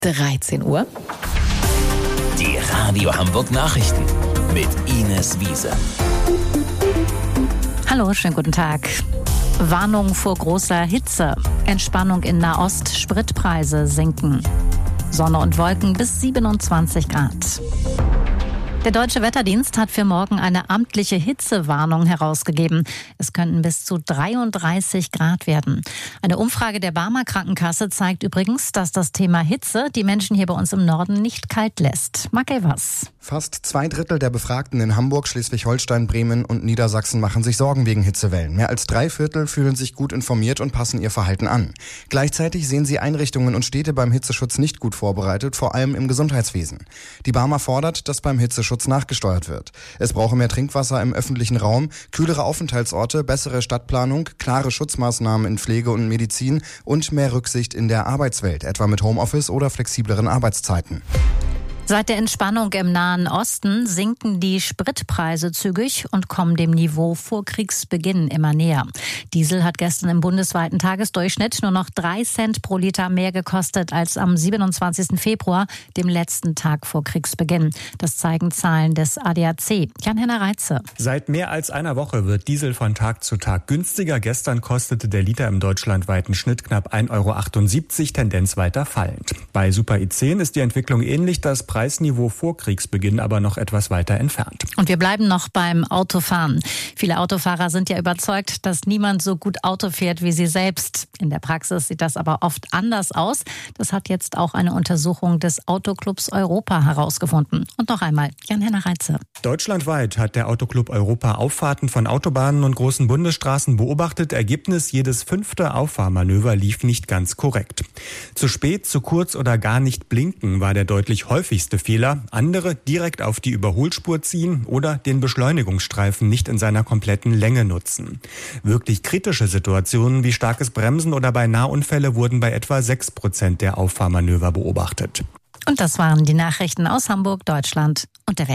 13 Uhr. Die Radio Hamburg Nachrichten mit Ines Wiese. Hallo, schönen guten Tag. Warnung vor großer Hitze. Entspannung in Nahost, Spritpreise sinken. Sonne und Wolken bis 27 Grad. Der Deutsche Wetterdienst hat für morgen eine amtliche Hitzewarnung herausgegeben. Es könnten bis zu 33 Grad werden. Eine Umfrage der Barmer Krankenkasse zeigt übrigens, dass das Thema Hitze die Menschen hier bei uns im Norden nicht kalt lässt. Marc Elvers. Fast 2/3 der Befragten in Hamburg, Schleswig-Holstein, Bremen und Niedersachsen machen sich Sorgen wegen Hitzewellen. Mehr als 3/4 fühlen sich gut informiert und passen ihr Verhalten an. Gleichzeitig sehen sie Einrichtungen und Städte beim Hitzeschutz nicht gut vorbereitet, vor allem im Gesundheitswesen. Die Barmer fordert, dass beim Hitzeschutz nachgesteuert wird. Es brauche mehr Trinkwasser im öffentlichen Raum, kühlere Aufenthaltsorte, bessere Stadtplanung, klare Schutzmaßnahmen in Pflege und Medizin und mehr Rücksicht in der Arbeitswelt, etwa mit Homeoffice oder flexibleren Arbeitszeiten. Seit der Entspannung im Nahen Osten sinken die Spritpreise zügig und kommen dem Niveau vor Kriegsbeginn immer näher. Diesel hat gestern im bundesweiten Tagesdurchschnitt nur noch 3 Cent pro Liter mehr gekostet als am 27. Februar, dem letzten Tag vor Kriegsbeginn. Das zeigen Zahlen des ADAC. Jan-Henner Reitze. Seit mehr als einer Woche wird Diesel von Tag zu Tag günstiger. Gestern kostete der Liter im deutschlandweiten Schnitt knapp 1,78 €, Tendenz weiter fallend. Bei Super E10 ist die Entwicklung ähnlich. Das Preisniveau vor Kriegsbeginn aber noch etwas weiter entfernt. Und wir bleiben noch beim Autofahren. Viele Autofahrer sind ja überzeugt, dass niemand so gut Auto fährt wie sie selbst. In der Praxis sieht das aber oft anders aus. Das hat jetzt auch eine Untersuchung des Autoclubs Europa herausgefunden. Und noch einmal, Jan-Henner Reitze. Deutschlandweit hat der Autoclub Europa Auffahrten von Autobahnen und großen Bundesstraßen beobachtet. Ergebnis: jedes 5. Auffahrmanöver lief nicht ganz korrekt. Zu spät, zu kurz oder gar nicht blinken war der deutlich häufigste Fehler. Andere direkt auf die Überholspur ziehen oder den Beschleunigungsstreifen nicht in seiner kompletten Länge nutzen. Wirklich kritische Situationen wie starkes Bremsen oder beinahe Unfälle wurden bei etwa 6% der Auffahrmanöver beobachtet. Und das waren die Nachrichten aus Hamburg, Deutschland und der Welt.